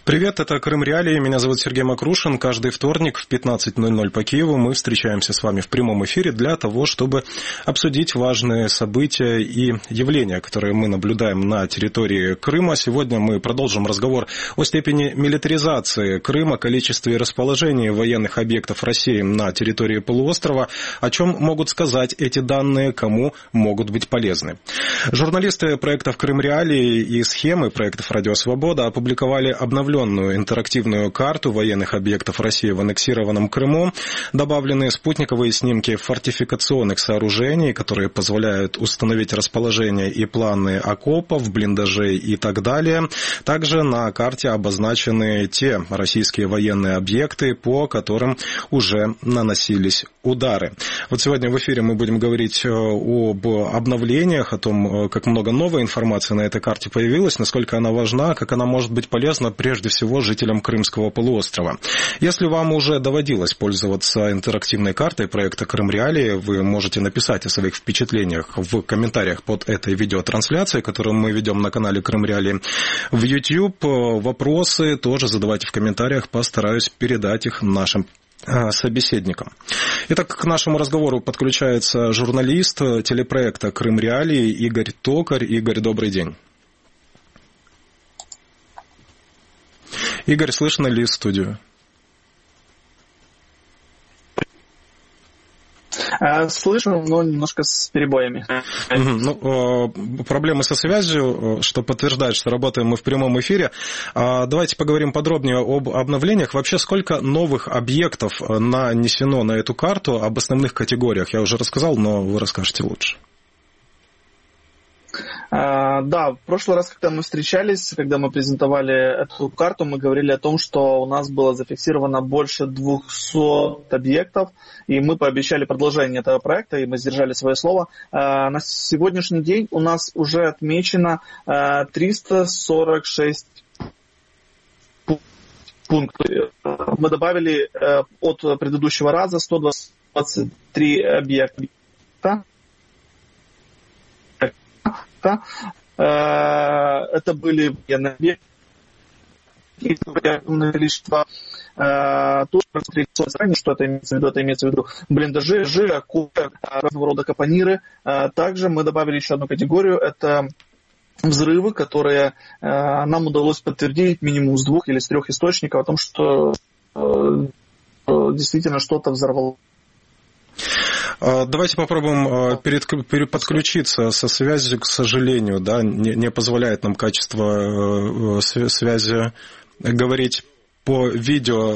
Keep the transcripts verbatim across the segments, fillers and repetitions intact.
Привет, это Крым Реалии, меня зовут Сергей Макрушин. Каждый вторник в пятнадцать ноль ноль по Киеву мы встречаемся с вами в прямом эфире для того, чтобы обсудить важные события и явления, которые мы наблюдаем на территории Крыма. Сегодня мы продолжим разговор о степени милитаризации Крыма, количестве и расположении военных объектов России на территории полуострова, о чем могут сказать эти данные, кому могут быть полезны. Журналисты проектов Крым Реалии и схемы проектов Радио Свобода опубликовали обновленную интерактивную карту военных объектов России в аннексированном Крыму. Добавлены спутниковые снимки фортификационных сооружений, которые позволяют установить расположение и планы окопов, блиндажей и так далее. Также на карте обозначены те российские военные объекты, по которым уже наносились удары. Вот сегодня в эфире мы будем говорить об обновлениях, о том, как много новой информации на этой карте появилось, насколько она важна, как она может быть полезна прежде всего жителям Крымского полуострова. Если вам уже доводилось пользоваться интерактивной картой проекта Крым Реалии, вы можете написать о своих впечатлениях в комментариях под этой видеотрансляцией, которую мы ведем на канале Крым Реалии в YouTube. Вопросы тоже задавайте в комментариях, постараюсь передать их нашим собеседникам. Итак, к нашему разговору подключается журналист телепроекта Крым Реалии Игорь Токарь. Игорь, добрый день. Игорь, слышно ли студию? Слышу, но немножко с перебоями. Ну, проблемы со связью, что подтверждает, что работаем мы в прямом эфире. Давайте поговорим подробнее об обновлениях. Вообще, сколько новых объектов нанесено на эту карту, об основных категориях я уже рассказал, но вы расскажете лучше. Да, в прошлый раз, когда мы встречались, когда мы презентовали эту карту, мы говорили о том, что у нас было зафиксировано больше двухсот объектов, и мы пообещали продолжение этого проекта, и мы сдержали свое слово. На сегодняшний день у нас уже отмечено триста сорок шесть пунктов. Мы добавили от предыдущего раза сто двадцать три объекта. Это были военные объекты, количество тоже посмотреть, что это имеется в виду, это имеется в виду блиндажи, жи, окопы, разного рода капониры. Также мы добавили еще одну категорию, это взрывы, которые нам удалось подтвердить минимум с двух или с трех источников о том, что действительно что-то взорвалось. Давайте попробуем подключиться со связью, к сожалению, да, не, не позволяет нам качество связи говорить по видео.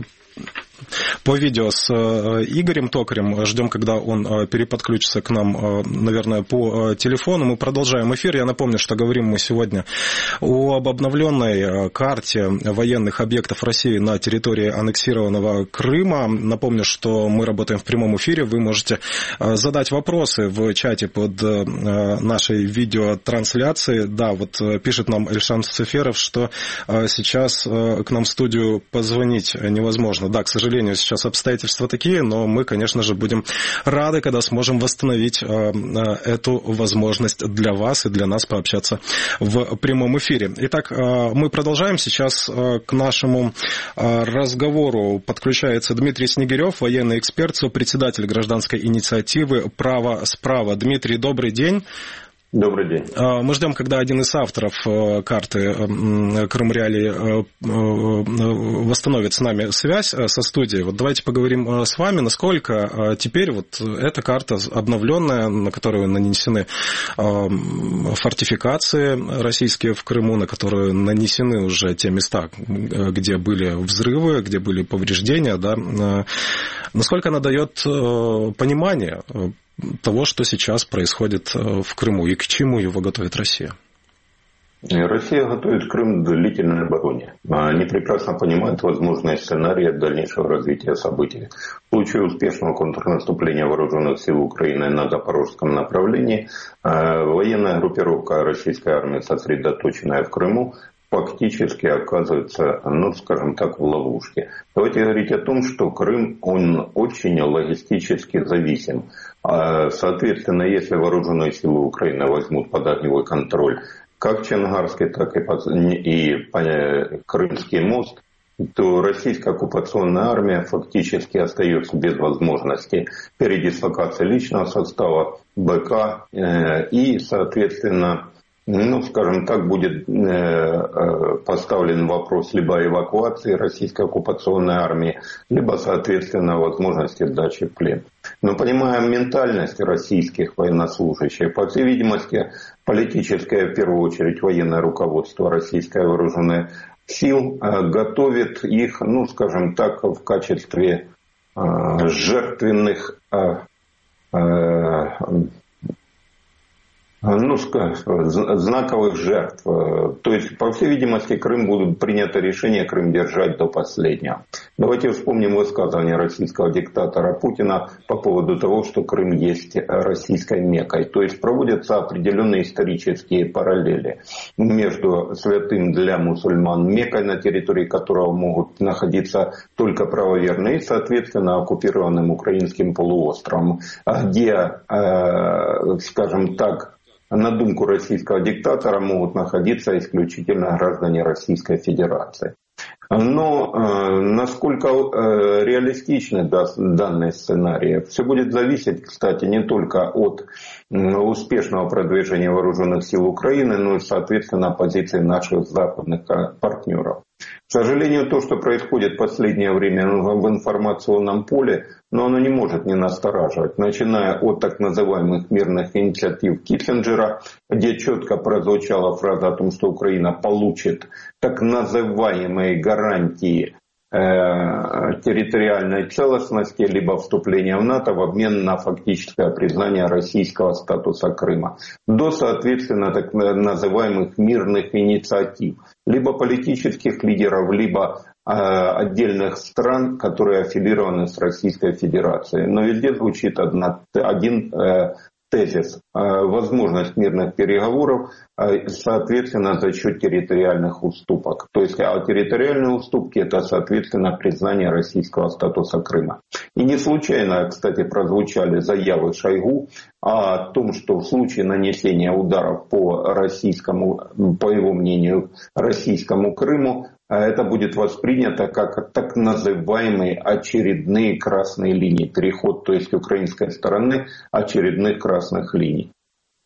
По видео с Игорем Токарем. Ждем, когда он переподключится к нам, наверное, по телефону. Мы продолжаем эфир. Я напомню, что говорим мы сегодня об обновленной карте военных объектов России на территории аннексированного Крыма. Напомню, что мы работаем в прямом эфире. Вы можете задать вопросы в чате под нашей видеотрансляцией. Да, вот пишет нам Эльшан Сеферов, что сейчас к нам в студию позвонить невозможно. Да, к сожалению, сейчас обстоятельства такие, но мы, конечно же, будем рады, когда сможем восстановить эту возможность для вас и для нас пообщаться в прямом эфире. Итак, мы продолжаем. Сейчас к нашему разговору подключается Дмитрий Снегирев, военный эксперт, председатель гражданской инициативы «Право справа». Дмитрий, добрый день. Добрый день. Мы ждем, когда один из авторов карты Крым Реалии восстановит с нами связь со студией. Вот давайте поговорим с вами, насколько теперь вот эта карта обновленная, на которую нанесены фортификации российские в Крыму, на которую нанесены уже те места, где были взрывы, где были повреждения, да, насколько она дает понимание того, что сейчас происходит в Крыму и к чему его готовит Россия? Россия готовит Крым к длительной обороне. Они прекрасно понимают возможные сценарии дальнейшего развития событий. В случае успешного контрнаступления вооруженных сил Украины на запорожском направлении, военная группировка российской армии, сосредоточенная в Крыму, фактически оказывается, ну, скажем так, в ловушке. Давайте говорить о том, что Крым, он очень логистически зависим. Соответственно, если вооруженные силы Украины возьмут под огневой контроль как Чонгарский, так и Крымский мост, то российская оккупационная армия фактически остается без возможности передислокации личного состава, БК и, соответственно, ну, скажем так, будет поставлен вопрос либо эвакуации российской оккупационной армии, либо, соответственно, возможности сдачи в плен. Но понимаем ментальность российских военнослужащих, по всей видимости, политическое, в первую очередь, военное руководство российской вооруженной сил готовит их, ну, скажем так, в качестве жертвенных, ну, знаковых жертв. То есть, по всей видимости, Крым будут принято решение Крым держать до последнего. Давайте вспомним высказывание российского диктатора Путина по поводу того, что Крым есть российской Меккой. То есть, проводятся определенные исторические параллели между святым для мусульман Меккой, на территории которого могут находиться только правоверные, и, соответственно, оккупированным украинским полуостровом, где, скажем так, на думку российского диктатора могут находиться исключительно граждане Российской Федерации. Но э, насколько э, реалистичны да, данные сценарии, все будет зависеть, кстати, не только от э, успешного продвижения вооруженных сил Украины, но и, соответственно, позиции наших западных партнеров. К сожалению, то, что происходит в последнее время в информационном поле, но оно не может не настораживать. Начиная от так называемых мирных инициатив Киссинджера, где четко прозвучала фраза о том, что Украина получит так называемые гарантии э, территориальной целостности, либо вступления в НАТО в обмен на фактическое признание российского статуса Крыма, до, соответственно, так называемых мирных инициатив, либо политических лидеров, либо э, отдельных стран, которые аффилированы с Российской Федерацией. Но везде звучит одна, один э, тезис. Э, возможность мирных переговоров, э, соответственно, за счет территориальных уступок. То есть, а территориальные уступки – это, соответственно, признание российского статуса Крыма. И не случайно, кстати, прозвучали заявы Шойгу о том, что в случае нанесения ударов по российскому, по его мнению, российскому Крыму, это будет воспринято как так называемые очередные красные линии, переход, то есть украинской стороны, очередных красных линий.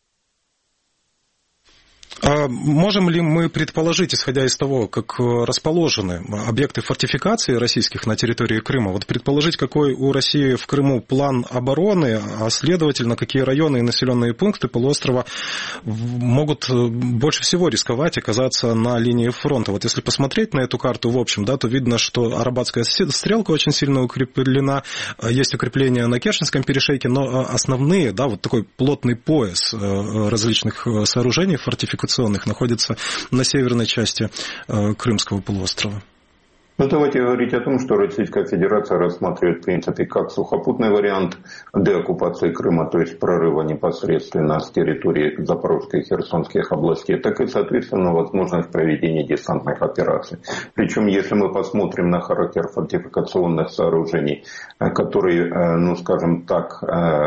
А можем ли мы предположить, исходя из того, как расположены объекты фортификации российских на территории Крыма, вот предположить, какой у России в Крыму план обороны, а следовательно, какие районы и населенные пункты полуострова могут больше всего рисковать оказаться на линии фронта? Вот если посмотреть на эту карту в общем, да, то видно, что Арабатская стрелка очень сильно укреплена, есть укрепления на Керченском перешейке, но основные, да, вот такой плотный пояс различных сооружений фортификационных находится на северной части э, Крымского полуострова. Ну, давайте говорить о том, что Российская Федерация рассматривает, в принципе, как сухопутный вариант деоккупации Крыма, то есть прорыва непосредственно с территории Запорожской и Херсонских областей, так и, соответственно, возможность проведения десантных операций. Причем, если мы посмотрим на характер фортификационных сооружений, которые, ну, скажем так,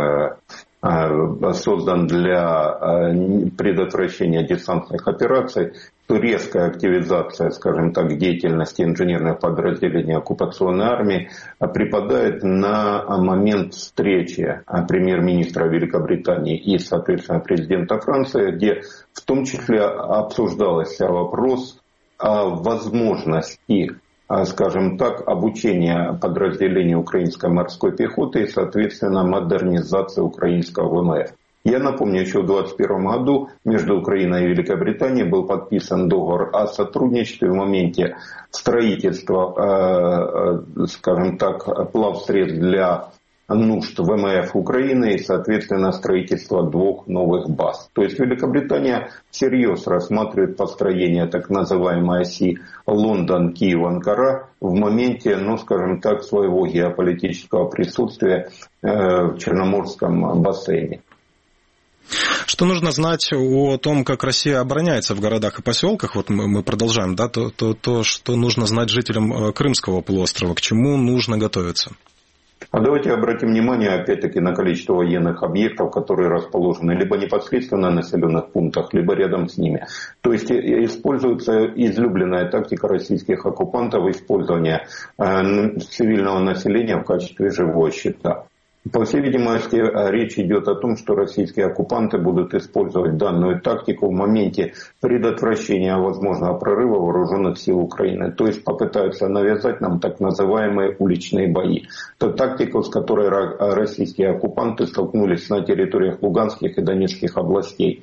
создан для предотвращения десантных операций, то резкая активизация, скажем так, деятельности инженерных подразделений оккупационной армии припадает на момент встречи премьер-министра Великобритании и, соответственно, президента Франции, где в том числе обсуждался вопрос о возможности, скажем так, обучения подразделений украинской морской пехоты и, соответственно, модернизации украинского ВМФ. Я напомню, еще в двадцать первом году между Украиной и Великобританией был подписан договор о сотрудничестве в моменте строительства, скажем так, плавсредств для нужд ВМФ Украины и, соответственно, строительство двух новых баз. То есть Великобритания всерьез рассматривает построение так называемой оси Лондон-Киев-Анкара в моменте, ну, скажем так, своего геополитического присутствия в Черноморском бассейне. Что нужно знать о том, как Россия обороняется в городах и поселках? Вот мы, мы продолжаем, да, то, то, то, что нужно знать жителям Крымского полуострова, к чему нужно готовиться? А давайте обратим внимание опять-таки на количество военных объектов, которые расположены либо непосредственно в населенных пунктах, либо рядом с ними. То есть используется излюбленная тактика российских оккупантов использования цивильного населения в качестве живого щита. По всей видимости, речь идет о том, что российские оккупанты будут использовать данную тактику в моменте предотвращения возможного прорыва вооруженных сил Украины. То есть попытаются навязать нам так называемые уличные бои. Это тактика, с которой российские оккупанты столкнулись на территориях Луганских и Донецких областей.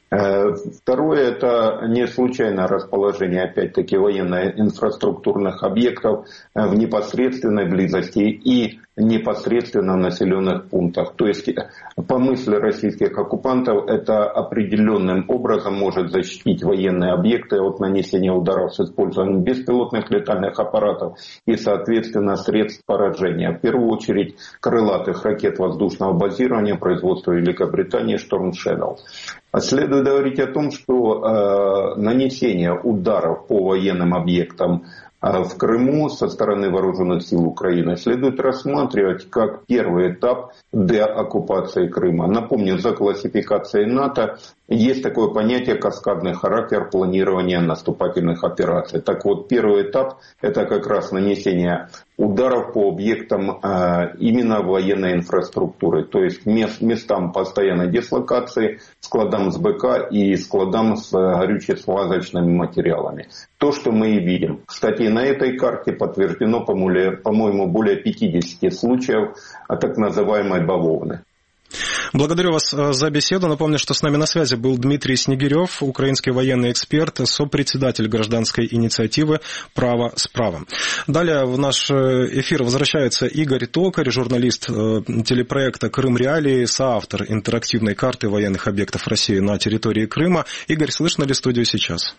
Второе, это не случайное расположение, опять-таки, военно-инфраструктурных объектов в непосредственной близости и непосредственно в населенных пунктах. То есть, по мысли российских оккупантов, это определенным образом может защитить военные объекты от нанесения ударов с использованием беспилотных летальных аппаратов и, соответственно, средств поражения. В первую очередь, крылатых ракет воздушного базирования производства Великобритании Storm Shadow. Следует говорить о том, что э, нанесение ударов по военным объектам э, в Крыму со стороны вооруженных сил Украины следует рассматривать как первый этап деоккупации Крыма. Напомню, за классификацией НАТО есть такое понятие каскадный характер планирования наступательных операций. Так вот, первый этап – это как раз нанесение ударов по объектам э, именно военной инфраструктуры, то есть мест, местам постоянной дислокации, складам с БК и складам с горюче-смазочными материалами. То, что мы и видим. Кстати, на этой карте подтверждено, по-моему, более пятидесяти случаев так называемой бавовны. Благодарю вас за беседу. Напомню, что с нами на связи был Дмитрий Снегирев, украинский военный эксперт, сопредседатель гражданской инициативы «Право с правом». Далее в наш эфир возвращается Игорь Токарь, журналист телепроекта «Крым Реалии», соавтор интерактивной карты военных объектов России на территории Крыма. Игорь, слышно ли студию сейчас?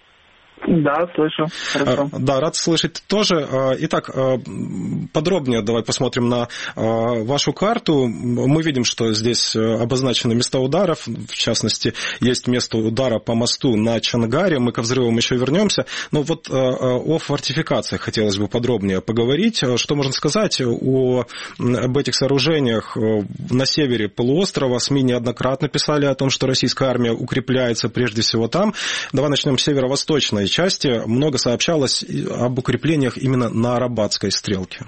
Да, слышу. Хорошо. Да, рад слышать тоже. Итак, подробнее давай посмотрим на вашу карту. Мы видим, что здесь обозначены места ударов. В частности, есть место удара по мосту на Чангаре. Мы ко взрывам еще вернемся. Но вот о фортификациях хотелось бы подробнее поговорить. Что можно сказать о, об этих сооружениях на севере полуострова? СМИ неоднократно писали о том, что российская армия укрепляется прежде всего там. Давай начнем с северо-восточной части. Много сообщалось об укреплениях именно на Арабатской стрелке.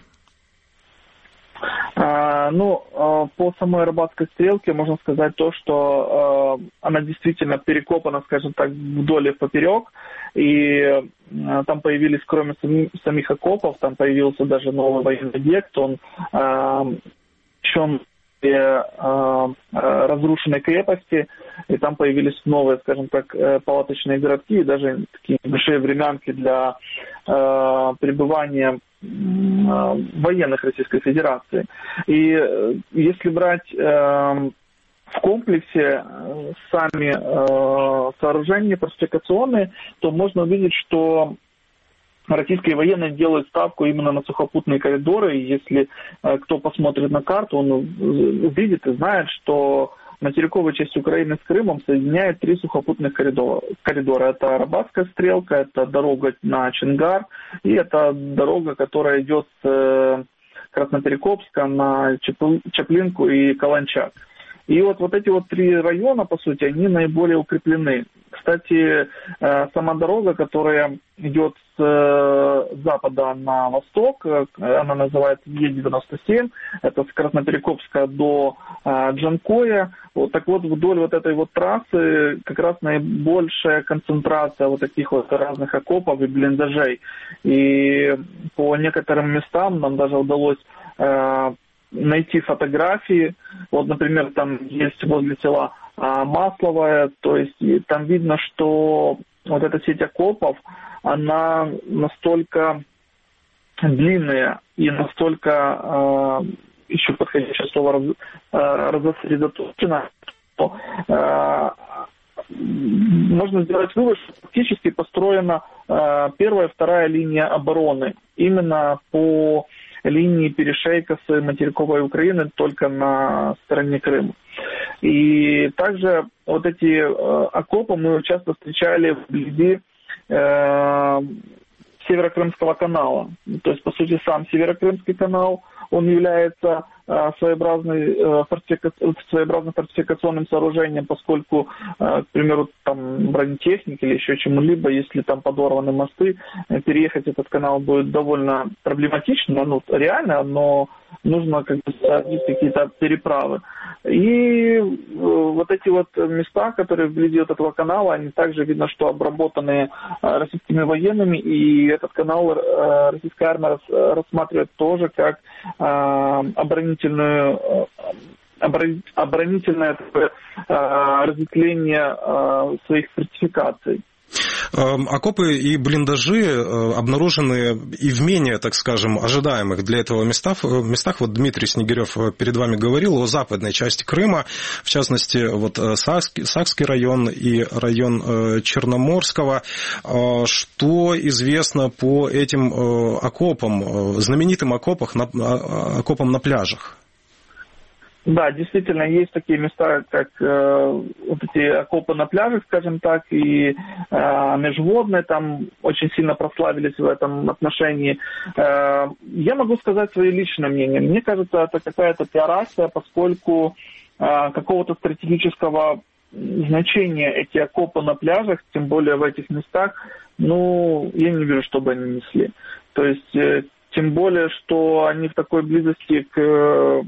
А, ну, по самой Арабатской стрелке можно сказать то, что а, она действительно перекопана, скажем так, вдоль и поперек. И а, там появились, кроме сами, самих окопов, там появился даже новый военный объект. Он а, еще разрушенной крепости, и там появились новые, скажем так, палаточные городки, и даже такие большие времянки для э, пребывания э, военных Российской Федерации. И э, если брать э, в комплексе сами э, сооружения фортификационные, то можно увидеть, что российские военные делают ставку именно на сухопутные коридоры. И если э, кто посмотрит на карту, он увидит и знает, что материковая часть Украины с Крымом соединяет три сухопутных коридора. коридора. Это Арабатская стрелка, это дорога на Чангар, и это дорога, которая идет с э, Красноперекопска на Чаплинку и Каланчак. И вот, вот эти вот три района, по сути, они наиболее укреплены. Кстати, сама дорога, которая идет с запада на восток, она называется Е девяносто семь, это с Красноперекопска до Джанкоя. Вот, так вот, вдоль вот этой вот трассы как раз наибольшая концентрация вот таких вот разных окопов и блиндажей. И по некоторым местам нам даже удалось найти фотографии. Вот, например, там есть возле села а, Масловое, то есть там видно, что вот эта сеть окопов, она настолько длинная и настолько, а, еще подходящее слово, раз, а, разосредоточена, что а, можно сделать вывод, что фактически построена а, первая и вторая линия обороны именно по линии перешейка с материковой Украины только на стороне Крыма. И также вот эти э, окопы мы часто встречали вблизи э, Северокрымского канала. То есть, по сути, сам Северокрымский канал, он является своеобразной, своеобразным фортификационным сооружением, поскольку, к примеру, там бронетехника или еще чему-либо, если там подорваны мосты, переехать этот канал будет довольно проблематично, ну, реально, но нужно как бы соорудить какие-то переправы. И вот эти вот места, которые вблизи от этого канала, они также видно, что обработаны российскими военными, и этот канал российская армия рассматривает тоже как оборонительную оборонительное такое разветвление своих фортификаций. Окопы и блиндажи обнаружены и в менее, так скажем, ожидаемых для этого местах. местах. Вот Дмитрий Снегирев перед вами говорил о западной части Крыма, в частности, вот Сакский, Сакский район и район Черноморского. Что известно по этим окопам, знаменитым окопам на, окопам на пляжах? Да, действительно, есть такие места, как э, вот эти окопы на пляжах, скажем так, и э, межводные, там очень сильно прославились в этом отношении. Э, я могу сказать свое личное мнение. Мне кажется, это какая-то пиар-акция, поскольку э, какого-то стратегического значения эти окопы на пляжах, тем более в этих местах, ну, я не вижу, чтобы они несли. То есть, э, тем более, что они в такой близости к...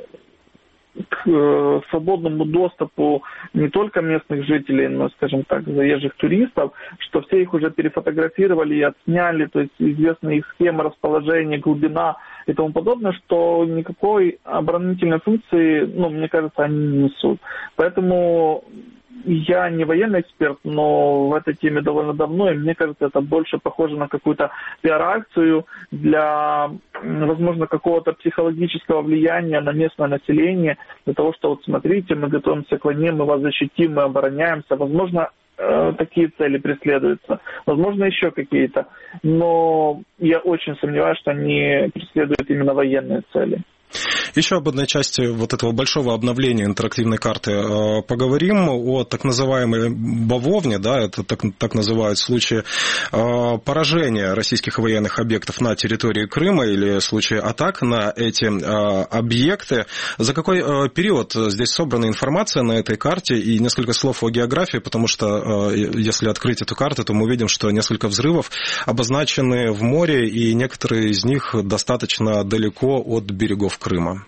к свободному доступу не только местных жителей, но, скажем так, заезжих туристов, что все их уже перефотографировали и отсняли, то есть известны их схемы расположения, глубина и тому подобное, что никакой оборонительной функции, ну, мне кажется, они не несут. Поэтому я не военный эксперт, но в этой теме довольно давно, и мне кажется, это больше похоже на какую-то пиар-акцию для, возможно, какого-то психологического влияния на местное население, для того, что вот смотрите, мы готовимся к войне, мы вас защитим, мы обороняемся. Возможно, такие цели преследуются, возможно, еще какие-то, но я очень сомневаюсь, что они преследуют именно военные цели. Еще об одной части вот этого большого обновления интерактивной карты поговорим, о так называемой бавовне, да, это так, так называют случаи поражения российских военных объектов на территории Крыма или случаи атак на эти объекты. За какой период здесь собрана информация на этой карте, и несколько слов о географии, потому что если открыть эту карту, то мы увидим, что несколько взрывов обозначены в море, и некоторые из них достаточно далеко от берегов Крыма.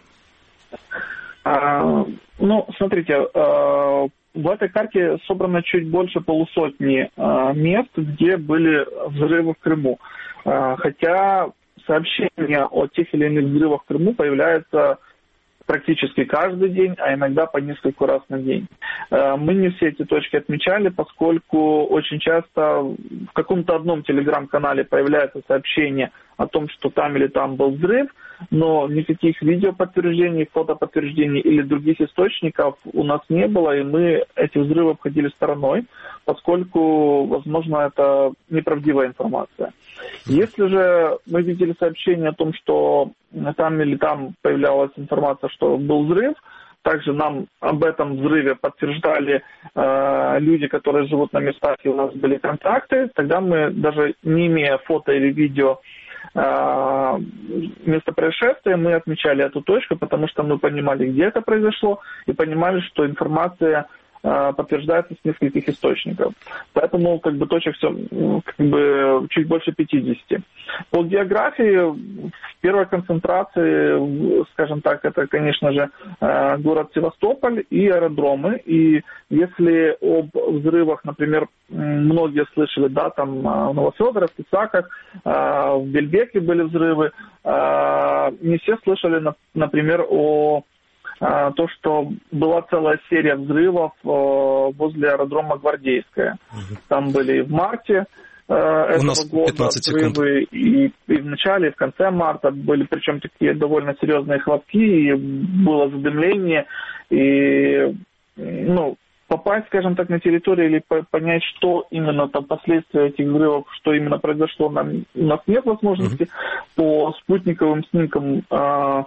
А, ну, смотрите, а, в этой карте собрано чуть больше полусотни а, мест, где были взрывы в Крыму. А, хотя сообщения о тех или иных взрывах в Крыму появляются практически каждый день, а иногда по несколько раз на день. Мы не все эти точки отмечали, поскольку очень часто в каком-то одном телеграм-канале появляется сообщение о том, что там или там был взрыв, но никаких видеоподтверждений, фотоподтверждений или других источников у нас не было, и мы эти взрывы обходили стороной, поскольку, возможно, это неправдивая информация. Если же мы видели сообщение о том, что там или там появлялась информация, что был взрыв, также нам об этом взрыве подтверждали э, люди, которые живут на местах, и у нас были контакты, тогда мы, даже не имея фото или видео э, места происшествия, мы отмечали эту точку, потому что мы понимали, где это произошло, и понимали, что информация подтверждается с нескольких источников. Поэтому как бы точек все как бы чуть больше пятидесяти. По географии в первой концентрации, скажем так, это, конечно же, город Севастополь и аэродромы. И если об взрывах, например, многие слышали, да, там в Новофедоровске, в Саках, в Бельбеке были взрывы, не все слышали, например, о то, что была целая серия взрывов возле аэродрома Гвардейская. Там были и в марте этого года взрывы, и, и в начале, и в конце марта были, причем такие довольно серьезные хлопки, и было задымление, и, ну, попасть, скажем так, на территорию или понять, что именно там последствия этих взрывов, что именно произошло, нам, у нас нет возможности. Mm-hmm. По спутниковым снимкам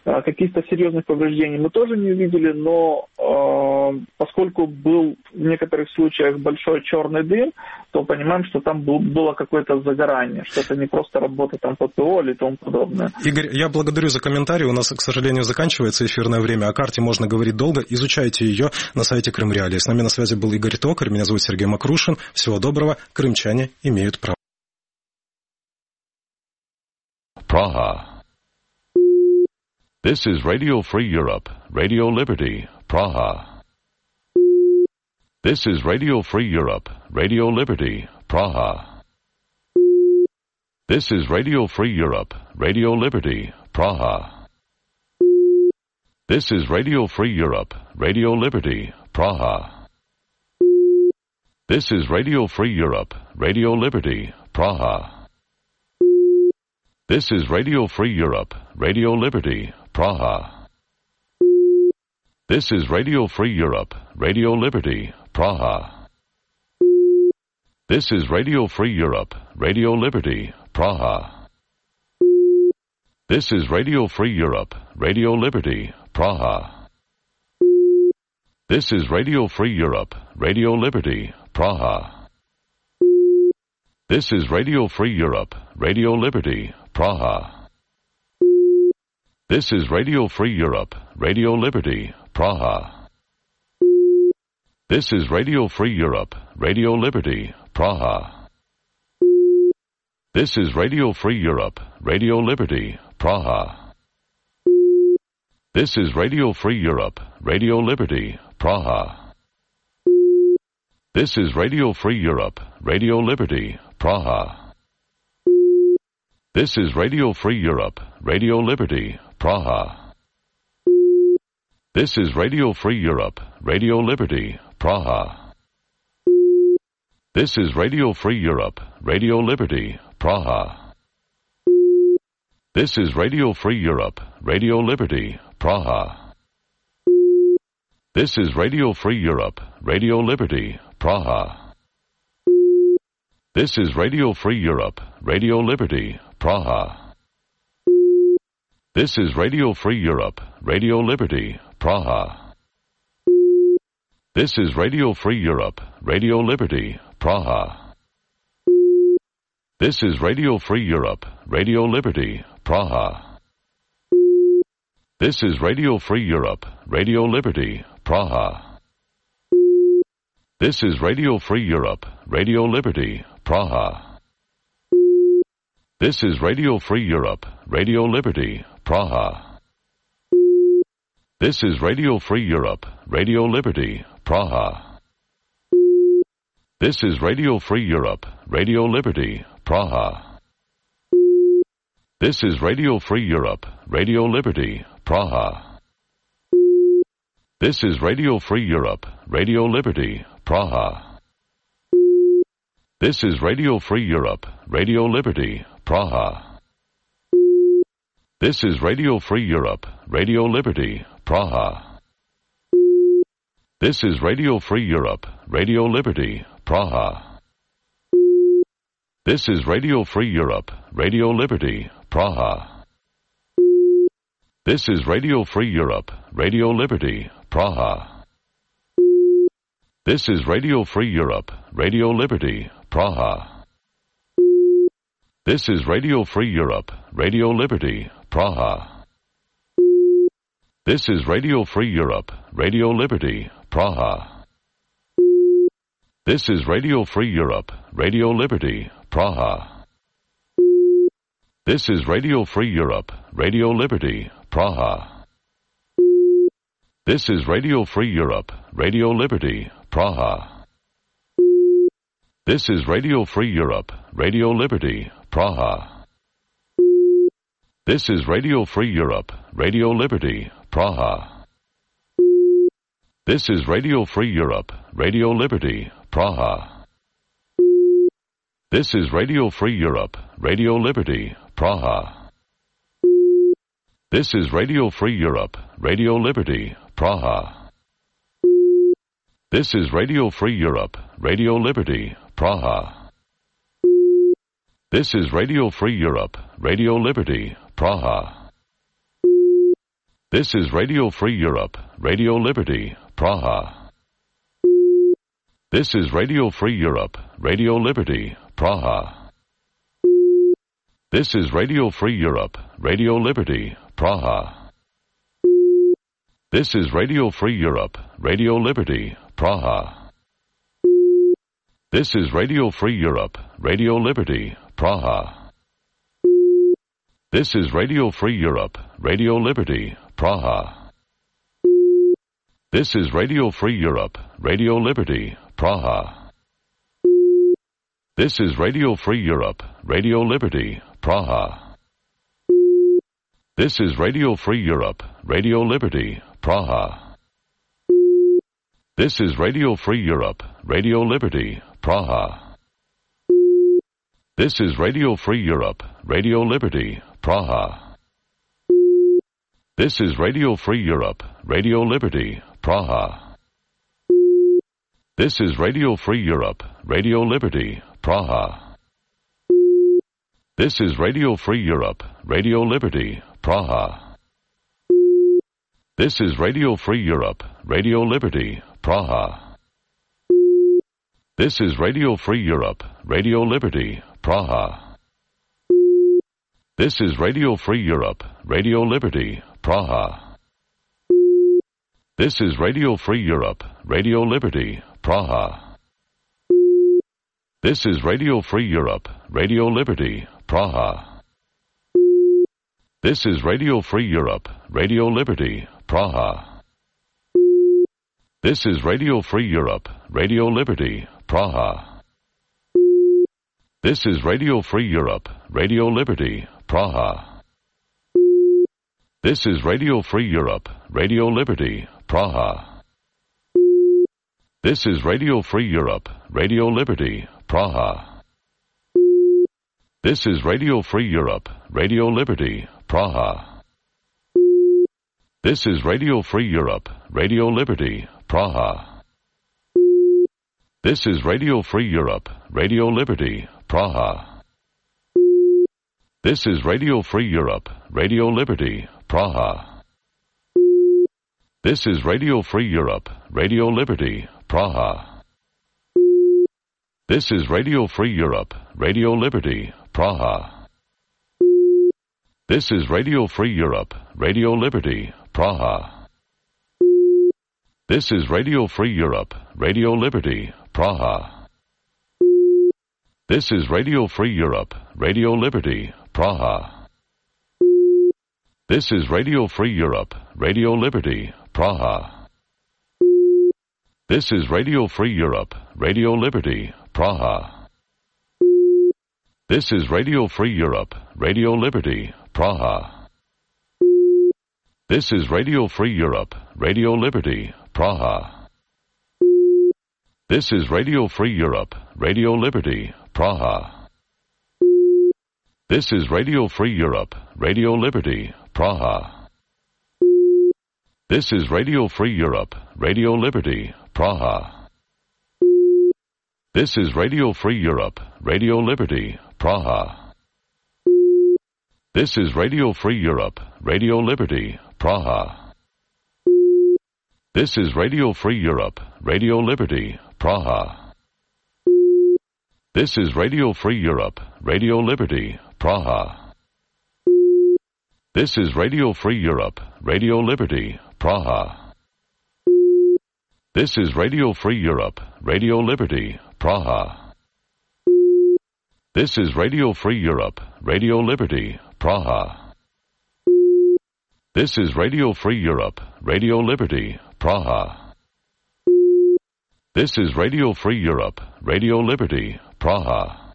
Каких-то серьезных повреждений мы тоже не увидели, но э, поскольку был в некоторых случаях большой черный дым, то понимаем, что там был, было какое-то загорание, что это не просто работа там ППО или тому подобное. Игорь, я благодарю за комментарий. У нас, к сожалению, заканчивается эфирное время. О карте можно говорить долго. Изучайте ее на сайте Крым Реалии. С нами на связи был Игорь Токарь. Меня зовут Сергей Макрушин. Всего доброго. Крымчане имеют право. Praha. This is Radio Free Europe, Radio Liberty, Praha. This is Radio Free Europe, Radio Liberty, Praha. This is Radio Free Europe, Radio Liberty, Praha. This is Radio Free Europe, Radio Liberty, Praha. This is Radio Free Europe, Radio Liberty, Praha. This is Radio Free Europe, Radio Liberty, Praha. This is Radio Free Europe, Radio Liberty, Praha. This is Radio Free Europe, Radio Liberty, Praha. This is Radio Free Europe, Radio Liberty, Praha. This is Radio Free Europe, Radio Liberty, Praha. This is Radio Free Europe, Radio Liberty, Praha. This is Radio Free Europe, Radio Liberty, Praha. This is Radio Free Europe, Radio Liberty, Praha. This is Radio Free Europe, Radio Liberty, Praha. This is Radio Free Europe, Radio Liberty, Praha. This is Radio Free Europe, Radio Liberty, Praha. This is Radio Free Europe, Radio Liberty, Praha. This is Radio Free Europe, Radio Liberty, Praha. This is Radio Free Europe, Radio Liberty, Praha. This is Radio Free Europe, Radio Liberty, Praha. This is Radio Free Europe, Radio Liberty, Praha. This is Radio Free Europe, Radio Liberty, Praha. This is Radio Free Europe, Radio Liberty, Praha. This is Radio Free Europe, Radio Liberty, Praha. This is Radio Free Europe, Radio Liberty, Praha. This is Radio Free Europe, Radio Liberty, Praha. This is Radio Free Europe, Radio Liberty, Praha. This is Radio Free Europe, Radio Liberty, Praha. This is Radio Free Europe, Radio Liberty, Praha. This is Radio Free Europe, Radio Liberty, Praha. This is Radio Free Europe, Radio Liberty, Praha. This is Radio Free Europe, Radio Liberty, Praha. This is Radio Free Europe, Radio Liberty, Praha. This is Radio Free Europe, Radio Liberty, Praha. This is Radio Free Europe, Radio Liberty, Praha. This is Radio Free Europe, Radio Liberty, Praha. This is Radio Free Europe, Radio Liberty, Praha. This is Radio Free Europe, Radio Liberty, Praha. This is Radio Free Europe, Radio Liberty, Praha. This is Radio Free Europe, Radio Liberty, Praha. This is Radio Free Europe, Radio Liberty, Praha. This is Radio Free Europe, Radio Liberty, Praha. This is Radio Free Europe, Radio Liberty, Praha. This is Radio Free Europe, Radio Liberty, Praha. This is Radio Free Europe, Radio Liberty, Praha. This is Radio Free Europe, Radio Liberty, Praha. This is Radio Free Europe, Radio Liberty, Praha. This is Radio Free Europe, Radio Liberty, Praha. This is Radio Free Europe, Radio Liberty, Praha. This is Radio Free Europe, Radio Liberty, Praha. This is Radio Free Europe, Radio Liberty, Praha. This is Radio Free Europe, Radio Liberty, Praha. This is Radio Free Europe, Radio Liberty, Praha. This is Radio Free Europe, Radio Liberty, Praha. This is Radio Free Europe, Radio Liberty, Praha. This is Radio Free Europe, Radio Liberty, Praha. This is Radio Free Europe, Radio Liberty, Praha. This is Radio Free Europe, Radio Liberty, Praha. This is Radio Free Europe, Radio Liberty, Praha. This is Radio Free Europe, Radio Liberty, Praha. This is Radio Free Europe, Radio Liberty, Praha. This is Radio Free Europe, Radio Liberty, Praha. This is Radio Free Europe, Radio Liberty, Praha. This is Radio Free Europe, Radio Liberty, Praha. This is Radio Free Europe, Radio Liberty, Praha. This is Radio Free Europe, Radio Liberty, Praha. This is Radio Free Europe, Radio Liberty, Praha. This is Radio Free Europe, Radio Liberty, Praha. This is Radio Free Europe, Radio Liberty, Praha. This is Radio Free Europe, Radio Liberty, Praha. This is Radio Free Europe, Radio Liberty, Praha. This is Radio Free Europe, Radio Liberty, Praha. This is Radio Free Europe, Radio Liberty, Praha. This is Radio Free Europe, Radio Liberty, Praha. This is Radio Free Europe, Radio Liberty, Praha. This is Radio Free Europe, Radio Liberty, Praha. This is Radio Free Europe, Radio Liberty, Praha. This is Radio Free Europe, Radio Liberty, Praha. This is Radio Free Europe, Radio Liberty, Praha. This is Radio Free Europe, Radio Liberty, Praha. This is Radio Free Europe, Radio Liberty, Praha. This is Radio Free Europe, Radio Liberty, Praha. This is Radio Free Europe, Radio Liberty, Praha. This is Radio Free Europe, Radio Liberty, Praha. This is Radio Free Europe, Radio Liberty, Praha. This is Radio Free Europe, Radio Liberty, Praha. This is Radio Free Europe, Radio Liberty, Praha. This is Radio Free Europe, Radio Liberty, Praha. This is Radio Free Europe, Radio Liberty, Praha. This is Radio Free Europe, Radio Liberty, Praha. This is Radio Free Europe, Radio Liberty, Praha. This is Radio Free Europe, Radio Liberty, Praha. This is Radio Free Europe, Radio Liberty, Praha. This is Radio Free Europe, Radio Liberty, Praha. This is Radio Free Europe, Radio Liberty, Praha. This is Radio Free Europe, Radio Liberty, Praha. This is Radio Free Europe, Radio Liberty, Praha. This is Radio Free Europe, Radio Liberty, Praha. This is Radio Free Europe, Radio Liberty, Praha.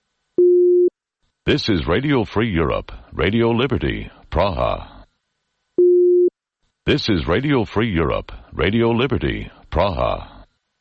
This is Radio Free Europe, Radio Liberty, Praha. This is Radio Free Europe, Radio Liberty, Praha.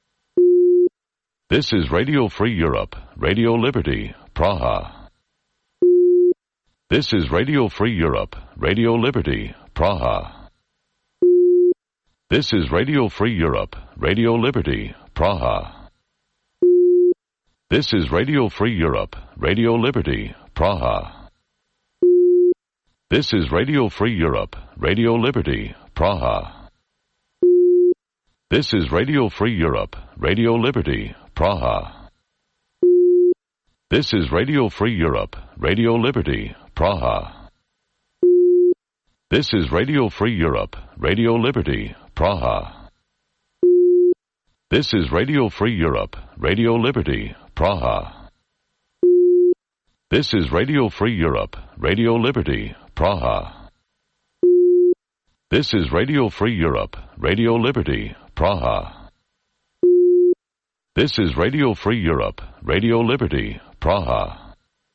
This is Radio Free Europe, Radio Liberty, Praha. This is Radio Free Europe, Radio Liberty, Praha. This is Radio Free Europe, Radio Liberty, Praha. This is Radio Free Europe, Radio Liberty, Praha. This is Radio Free Europe, Radio Liberty, Praha. This is Radio Free Europe, Radio Liberty, Praha. This is Radio Free Europe, Radio Liberty, Praha. This is Radio Free Europe, Radio Liberty, Praha. This is Radio Free Europe, Radio Liberty, Praha. This is Radio Free Europe, Radio Liberty, Praha. This is Radio Free Europe, Radio Liberty, Praha. This is Radio Free Europe, Radio Liberty, Praha.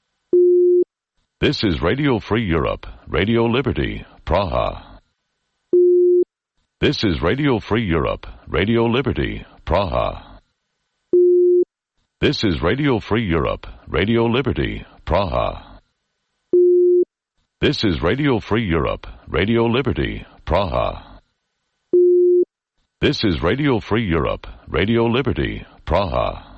This is Radio Free Europe, Radio Liberty, Praha. This is Radio Free Europe, Radio Liberty, Praha. This is Radio Free Europe, Radio Liberty, Praha. This is Radio Free Europe, Radio Liberty, Praha. This is Radio Free Europe, Radio Liberty, Praha.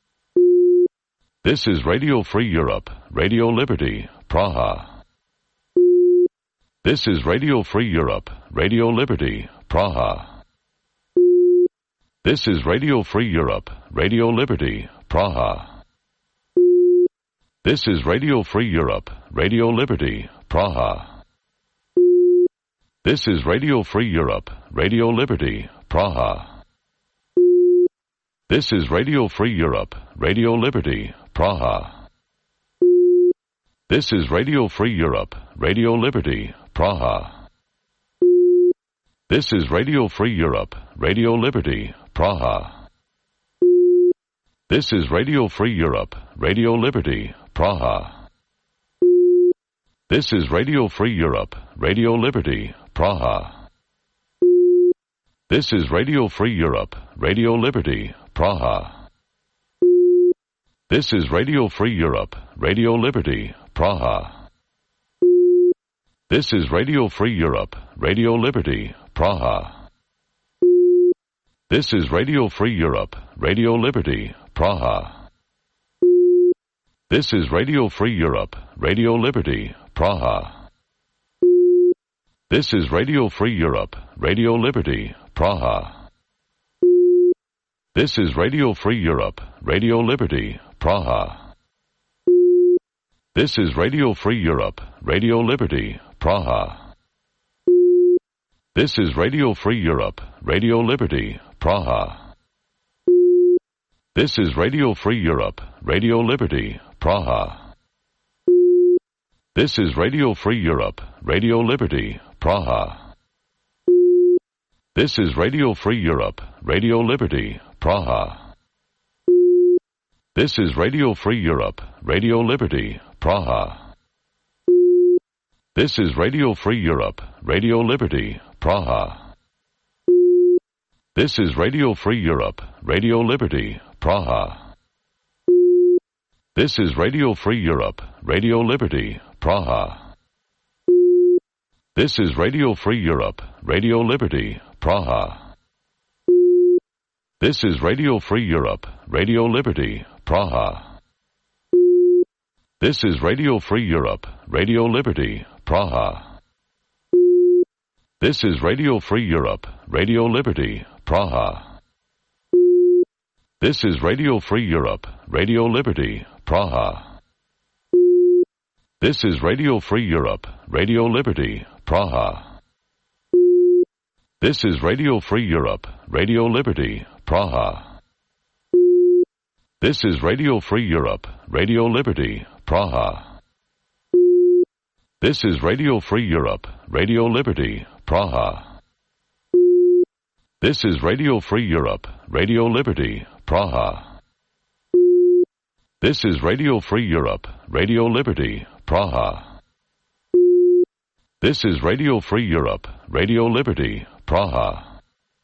This is Radio Free Europe, Radio Liberty, Praha. This is Radio Free Europe, Radio Liberty, Praha. This is Radio Free Europe, Radio Liberty, Praha. This is Radio Free Europe, Radio Liberty, Praha. This is Radio Free Europe, Radio Liberty, Praha. This is Radio Free Europe, Radio Liberty, Praha. This is Radio Free Europe, Radio Liberty, Praha. This is Radio Free Europe, Radio Liberty, Praha. This is Radio Free Europe, Radio Liberty, Praha. This is Radio Free Europe, Radio Liberty, Praha. This is Radio Free Europe, Radio Liberty, Praha. This is Radio Free Europe, Radio Liberty, Praha. This is Radio Free Europe, Radio Liberty, Praha. This is Radio Free Europe, Radio Liberty, Praha. This is Radio Free Europe, Radio Liberty, Praha. This is Radio Free Europe, Radio Liberty, Praha. This is Radio Free Europe, Radio Liberty, Praha. This is Radio Free Europe, Radio Liberty, Praha. This is Radio Free Europe, Radio Liberty, Praha. This is Radio Free Europe, Radio Liberty, Praha. This is Radio Free Europe, Radio Liberty, Praha. This is Radio Free Europe, Radio Liberty, Praha. This is Radio Free Europe, Radio Liberty, Praha. This is Radio Free Europe, Radio Liberty, Praha. This is Radio Free Europe, Radio Liberty, Praha. This is Radio Free Europe, Radio Liberty, Praha. This is Radio Free Europe, Radio Liberty, Praha. This is Radio Free Europe, Radio Liberty, Praha. This is Radio Free Europe, Radio Liberty, Praha. This is Radio Free Europe, Radio Liberty, Praha. This is Radio Free Europe, Radio Liberty, Praha. This is Radio Free Europe, Radio Liberty, Praha. This is Radio Free Europe, Radio Liberty, Praha. This is Radio Free Europe, Radio Liberty, Praha. This is Radio Free Europe, Radio Liberty, Praha. This is Radio Free Europe, Radio Liberty, Praha. This is Radio Free Europe, Radio Liberty, Praha. This is Radio Free Europe, Radio Liberty, Praha.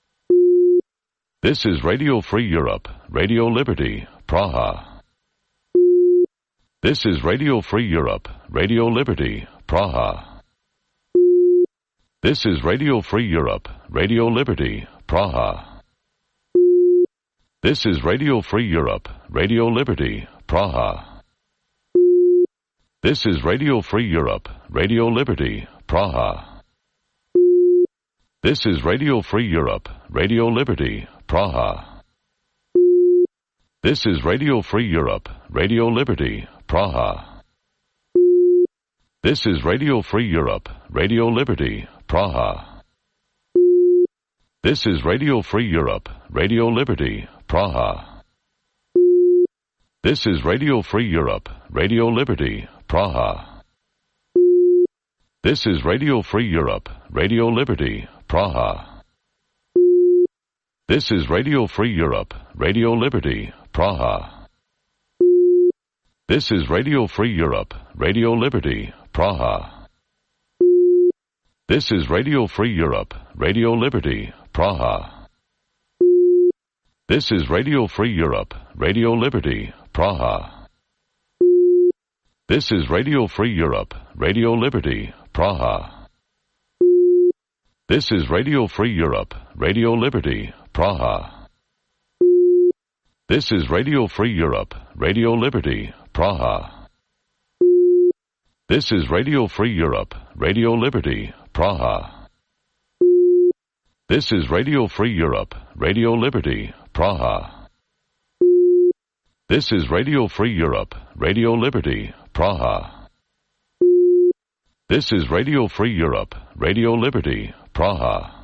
This is Radio Free Europe, Radio Liberty, Praha. This is Radio Free Europe, Radio Liberty, Praha. This is Radio Free Europe, Radio Liberty, Praha. This is Radio Free Europe, Radio Liberty, Praha. This is Radio Free Europe, Radio Liberty, Praha. This is Radio Free Europe, Radio Liberty, Praha. This is Radio Free Europe, Radio Liberty, Praha. This is Radio Free Europe, Radio Liberty, Praha. This is Radio Free Europe, Radio Liberty, Praha. This is Radio Free Europe, Radio Liberty, Praha. This is Radio Free Europe, Radio Liberty, Praha. This is Radio Free Europe, Radio Liberty, Praha. This is Radio Free Europe, Radio Liberty, Praha. This is Radio Free Europe, Radio Liberty, Praha. This is Radio Free Europe, Radio Liberty, Praha. This is Radio Free Europe, Radio Liberty, Praha. This is Radio Free Europe, Radio Liberty, Praha. This is Radio Free Europe, Radio Liberty, Praha. This is Radio Free Europe, Radio Liberty, Praha. This is Radio Free Europe, Radio Liberty, Praha. This is Radio Free Europe, Radio Liberty, Praha. This is Radio Free Europe, Radio Liberty, Praha.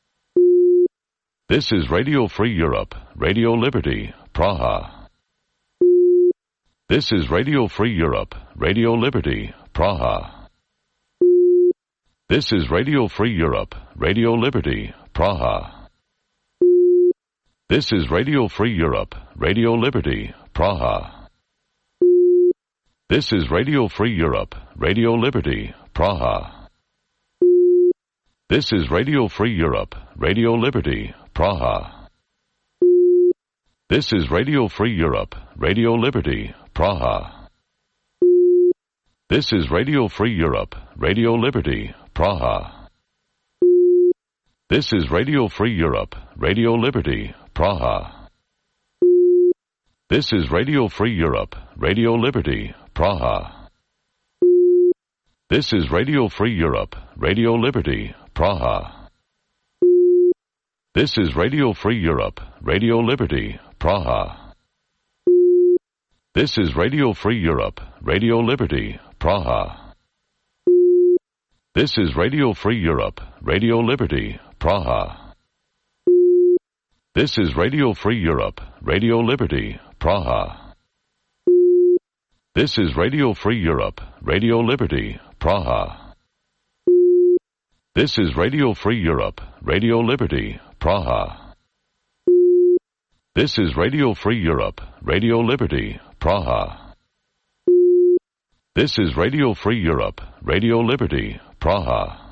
This is Radio Free Europe, Radio Liberty, Praha. This is Radio Free Europe, Radio Liberty, Praha. This is Radio Free Europe, Radio Liberty, Praha. This is Radio Free Europe, Radio Liberty, Praha. This is Radio Free Europe, Radio Liberty, Praha. This is Radio Free Europe, Radio Liberty, Praha. This is Radio Free Europe, Radio Liberty, Praha. This is Radio Free Europe, Radio Liberty, Praha. This is Radio Free Europe, Radio Liberty, Praha. This is Radio Free Europe, Radio Liberty, Praha. This is Radio Free Europe, Radio Liberty, Praha. This is Radio Free Europe, Radio Liberty, Praha. This is Radio Free Europe, Radio Liberty, Praha. This is Radio Free Europe, Radio Liberty, Praha. This is Radio Free Europe, Radio Liberty, Praha. This is Radio Free Europe, Radio Liberty, Praha. This is Radio Free Europe, Radio Liberty, Praha. This is Radio Free Europe, Radio Liberty, Praha. This is Radio Free Europe, Radio Liberty, Praha.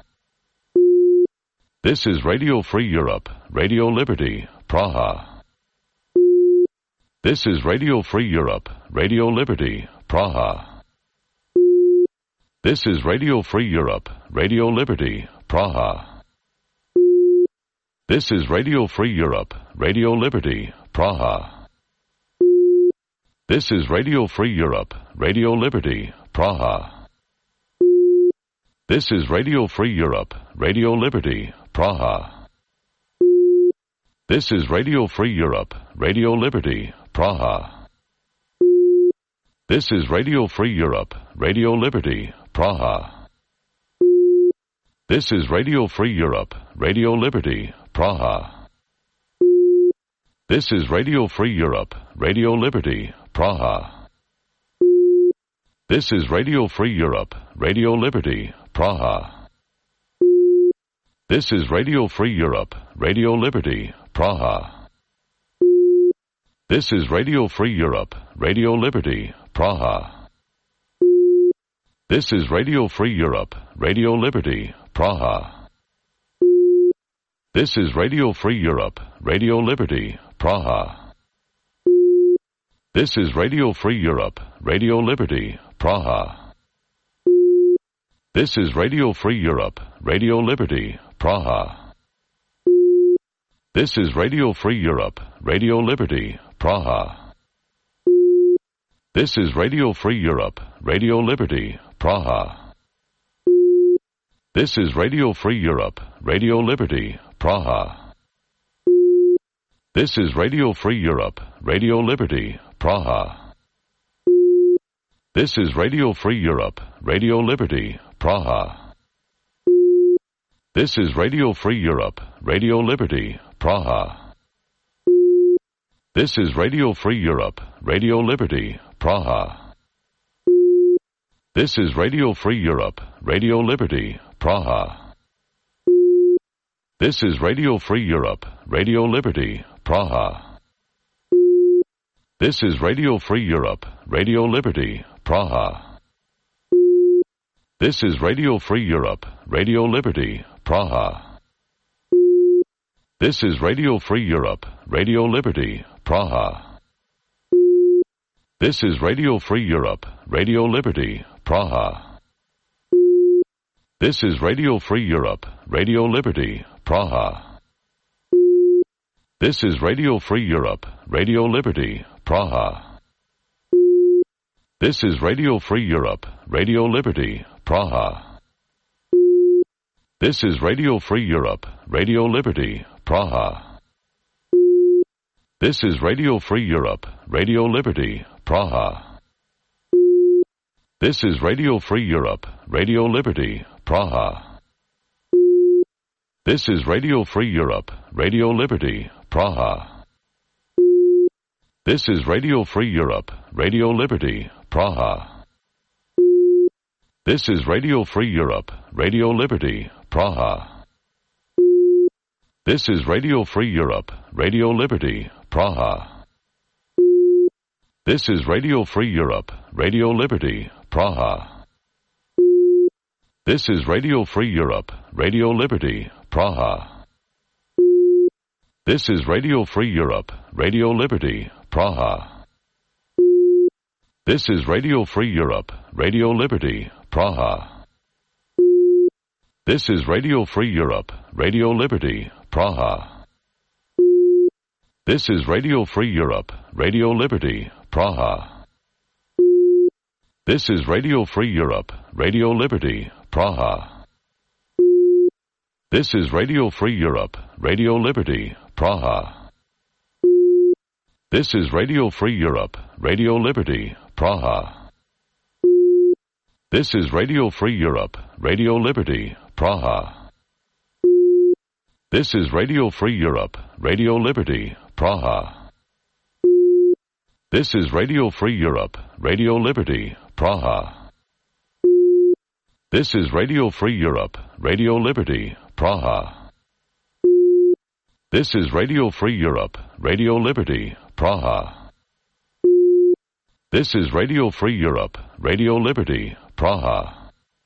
This is Radio Free Europe, Radio Liberty, Praha. This is Radio Free Europe, Radio Liberty, Praha. This is Radio Free Europe, Radio Liberty, Praha. This is Radio Free Europe, Radio Liberty, Praha. This is Radio Free Europe, Radio Liberty, Praha. This is Radio Free Europe, Radio Liberty, Praha. This is Radio Free Europe, Radio Liberty, Praha. This is Radio Free Europe, Radio Liberty, Praha. This is Radio Free Europe, Radio Liberty, Praha. This is Radio Free Europe, Radio Liberty, Praha. This is Radio Free Europe, Radio Liberty, Praha. This is Radio Free Europe, Radio Liberty, Praha. This is Radio Free Europe, Radio Liberty, Praha. This is Radio Free Europe, Radio Liberty, Praha. This is Radio Free Europe, Radio Liberty, Praha. This is Radio Free Europe, Radio Liberty, Praha. This is Radio Free Europe, Radio Liberty, Praha. This is Radio Free Europe, Radio Liberty, Praha. This is Radio Free Europe, Radio Liberty, Praha. This is Radio Free Europe, Radio Liberty, Praha. This is Radio Free Europe, Radio Liberty, Praha. This is Radio Free Europe, Radio Liberty, Praha. This is Radio Free Europe, Radio Liberty, Praha. This is Radio Free Europe, Radio Liberty, Praha. This is Radio Free Europe, Radio Liberty, Praha. This is Radio Free Europe, Radio Liberty, Praha. This is Radio Free Europe, Radio Liberty, Praha. This is Radio Free Europe, Radio Liberty, Praha. This is Radio Free Europe, Radio Liberty, Praha. This is Radio Free Europe, Radio Liberty, Praha. This is Radio Free Europe, Radio Liberty, Praha. This is Radio Free Europe, Radio Liberty, Praha. This is Radio Free Europe, Radio Liberty, Praha. This is Radio Free Europe, Radio Liberty, Praha. This is Radio Free Europe, Radio Liberty, Praha. This is Radio Free Europe, Radio Liberty, Praha. This is Radio Free Europe, Radio Liberty, Praha. This is Radio Free Europe, Radio Liberty, Praha. This is Radio Free Europe, Radio Liberty, Praha. This is Radio Free Europe, Radio Liberty, Praha. This is Radio Free Europe, Radio Liberty, Praha. This is Radio Free Europe, Radio Liberty, Praha. This is Radio Free Europe, Radio Liberty, Praha. This is Radio Free Europe, Radio Liberty, Praha. This is Radio Free Europe, Radio Liberty, Praha. This is Radio Free Europe, Radio Liberty, Praha. This is Radio Free Europe, Radio Liberty, Praha. This is Radio Free Europe, Radio Liberty, Praha. This is Radio Free Europe, Radio Liberty, Praha. This is Radio Free Europe, Radio Liberty, Praha. This is Radio Free Europe, Radio Liberty, Praha. This is Radio Free Europe, Radio Liberty, Praha. This is Radio Free Europe, Radio Liberty, Praha. This is Radio Free Europe, Radio Liberty, Praha. This is Radio Free Europe, Radio Liberty, Praha.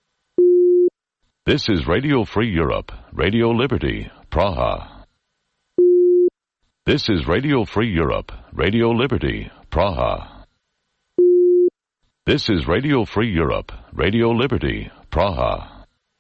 This is Radio Free Europe, Radio Liberty, Praha. This is Radio Free Europe, Radio Liberty, Praha. This is Radio Free Europe, Radio Liberty, Praha.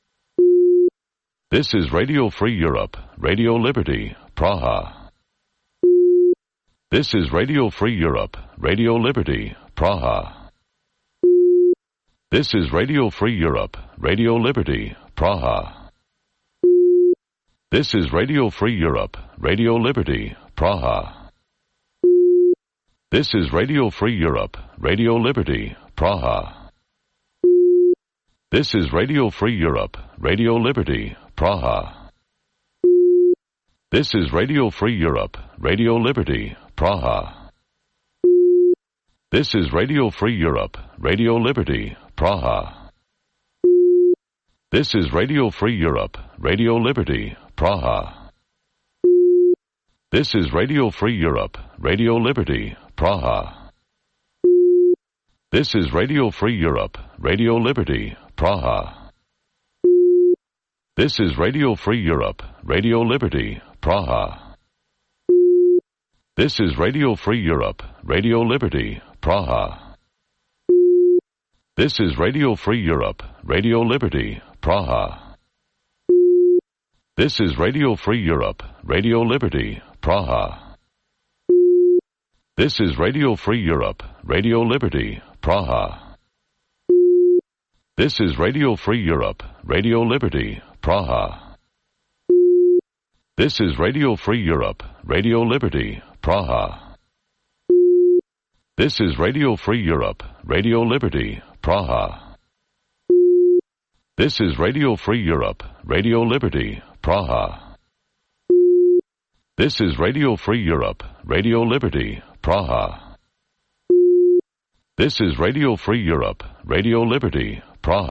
This is Radio Free Europe, Radio Liberty, Praha. This is Radio Free Europe, Radio Liberty, Praha. This is Radio Free Europe, Radio Liberty, Praha. This is Radio Free Europe, Radio Liberty, Praha. This is Radio Free Europe, Radio Liberty, Praha. This is Radio Free Europe, Radio Liberty, Praha. This is Radio Free Europe, Radio Liberty, Praha. This is Radio Free Europe, Radio Liberty, Praha. This is Radio Free Europe, Radio Liberty, Praha. This is Radio Free Europe, Radio Liberty, Praha. This is Radio Free Europe, Radio Liberty, Praha. This is Radio Free Europe, Radio Liberty, Praha. This is Radio Free Europe, Radio Liberty, Praha. This is Radio Free Europe, Radio Liberty, Praha. This is Radio Free Europe, Radio Liberty, Praha. This is Radio Free Europe, Radio Liberty, Praha. This is Radio Free Europe, Radio Liberty, Praha. This is Radio Free Europe, Radio Liberty, Praha. This is Radio Free Europe, Radio Liberty, Praha. This is Radio Free Europe, Radio Liberty, Praha. This is Radio Free Europe, Radio Liberty, Praha. This is Radio Free Europe, Radio Liberty, Praha.